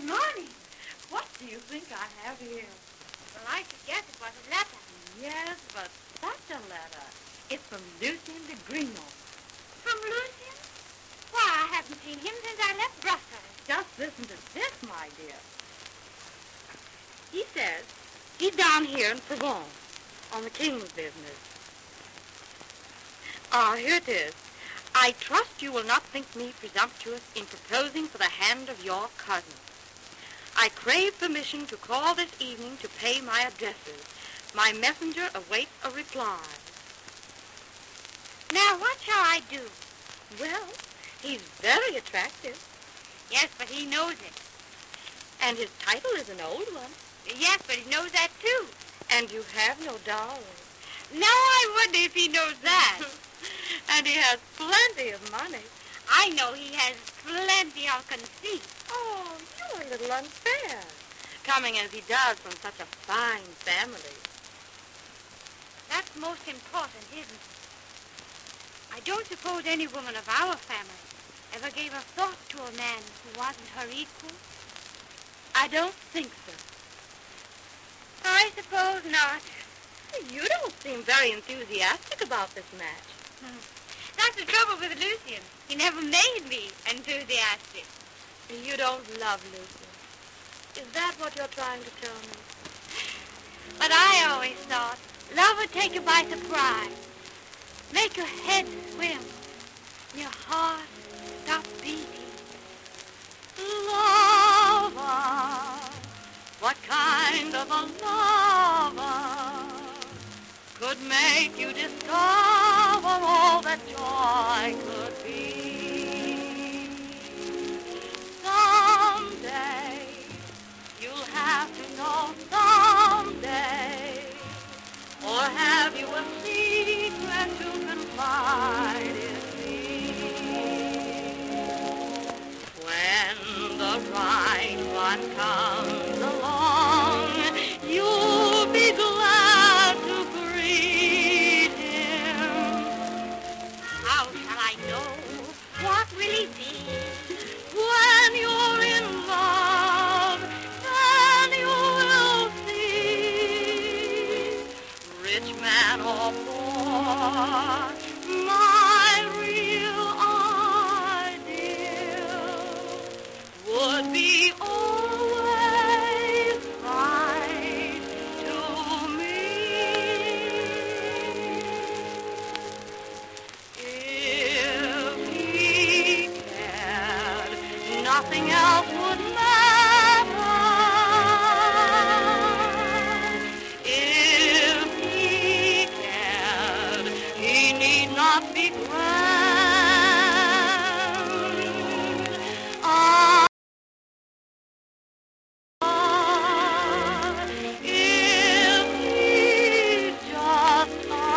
morning. What do you think I have here? Well, I should guess it was a letter. Yes, but such a letter. It's from Lucien de Grignon. From Lucien? Why, I haven't seen him since I left Brussels. Just listen to this, my dear. He says he's down here in Provence on the king's business. Here it is. I trust you will not think me presumptuous in proposing for the hand of your cousin. I crave permission to call this evening to pay my addresses. My messenger awaits a reply. Now, what shall I do? Well, he's very attractive. Yes, but he knows it. And his title is an old one. Yes, but he knows that, too. And you have no darling. No, I wouldn't if he knows that. And he has plenty of money. I know he has plenty of conceit. Oh, you're a little unfair, coming as he does from such a fine family. That's most important, isn't it? I don't suppose any woman of our family ever gave a thought to a man who wasn't her equal. I don't think so. I suppose not. You don't seem very enthusiastic about this match. That's the trouble with Lucien. He never made me enthusiastic. You don't love Lucien. Is that what you're trying to tell me? But I always thought love would take you by surprise. Make your head swim. Your heart stop beating. Lover, what kind of a lover could make you discover all that joy could be? Someday, you'll have to know someday. Or have you a secret to confide in me? When the right one comes along, you'll be glad to greet him. How shall I know? What will he be? When you're in love, then you will see. Rich man or poor, my real ideal would be always right to me. If he cared, nothing else would matter. If he cared, he need not be grand. If he just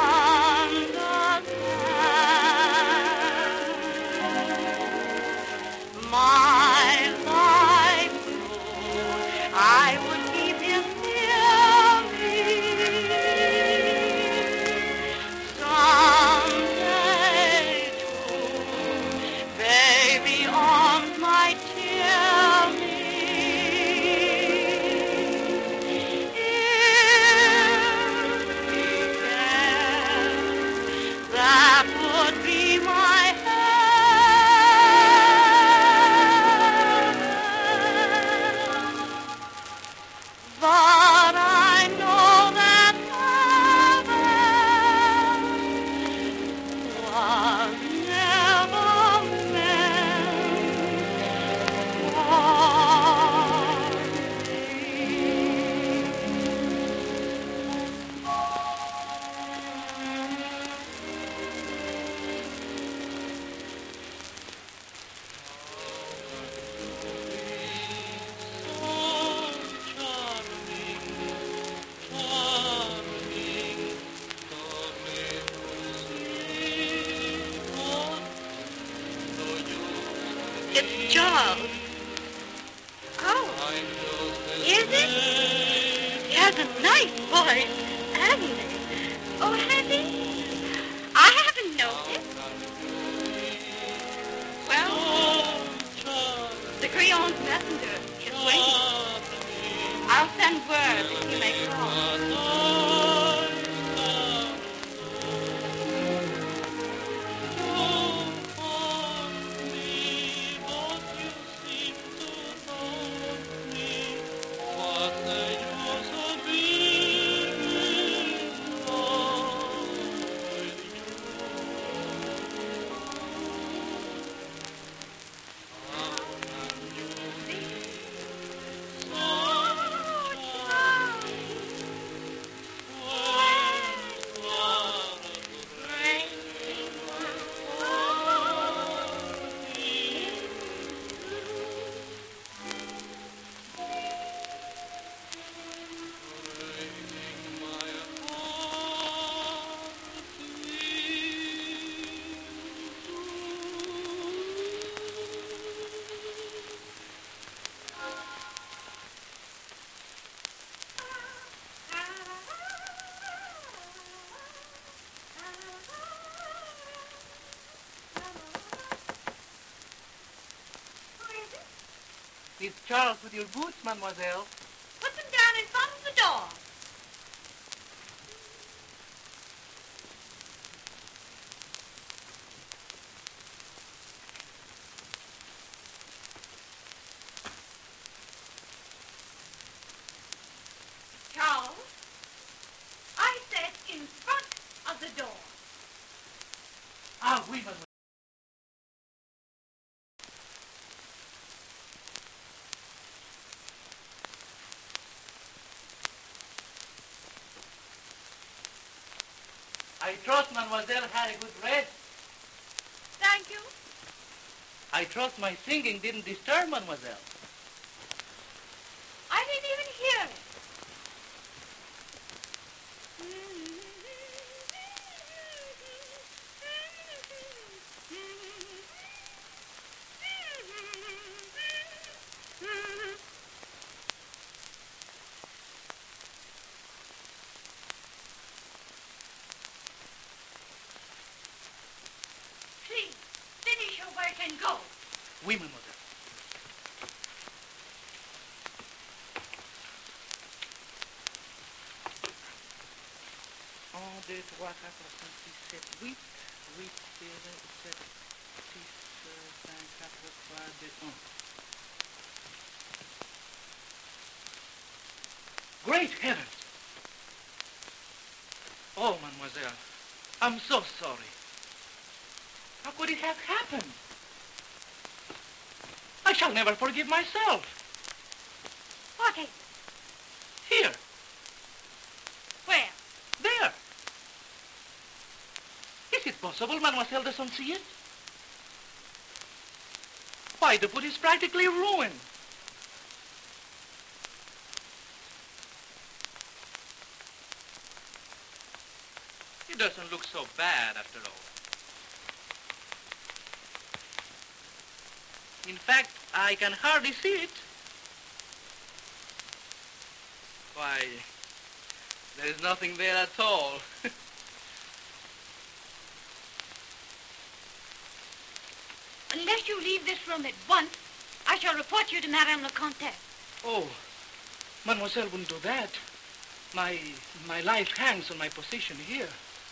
understand my life through, I would keep him near me. Someday, too, baby arms might cheer me. If he cared, that would be my heaven. But I know that heaven was never meant It's Charles. Oh, is it? He has a nice voice, hasn't he? Oh, has he? I haven't noticed. Well, the Crayon's messenger is waiting. It's Charles with your boots, mademoiselle. Put them down in front of the door. Charles, I said in front of the door. Ah, oui, mademoiselle. I trust mademoiselle had a good rest. Thank you. I trust my singing didn't disturb mademoiselle. I didn't even hear it. Please, finish your work and go. Oui, mademoiselle. Un, deux, trois, quatre, cinq, six, sept, huit. Huit, sept, six, cinq, quatre, trois, deux, un. Great heavens! Oh, mademoiselle, I'm so sorry. How could it have happened? I shall never forgive myself. What is it? Here, Where? there. Is it possible mademoiselle doesn't see it? Why, the boot is practically ruined. It doesn't look so bad after all. In fact, I can hardly see it. Why, there is nothing there at all. Unless you leave this room at once, I shall report you to Madame la Comtesse. Oh, mademoiselle wouldn't do that. My life hangs on my position here.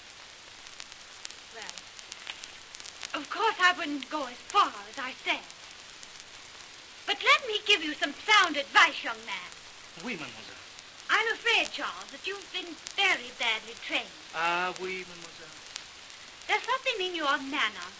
Well, of course I wouldn't go as far as I said. But let me give you some sound advice, young man. Oui, mademoiselle. I'm afraid, Charles, that you've been very badly trained. Ah, oui, mademoiselle. There's something in your manner.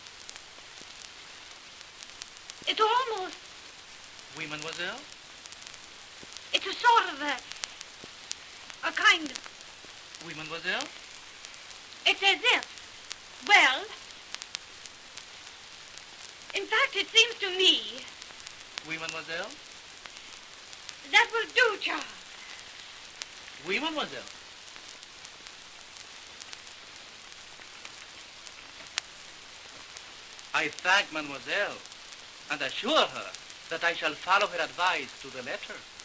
It's almost... Oui, mademoiselle. It's a sort of a kind of... Oui, mademoiselle. It's as if... Well... In fact, it seems to me... Oui, mademoiselle. That will do, Charles. Oui, mademoiselle. I thank mademoiselle and assure her that I shall follow her advice to the letter.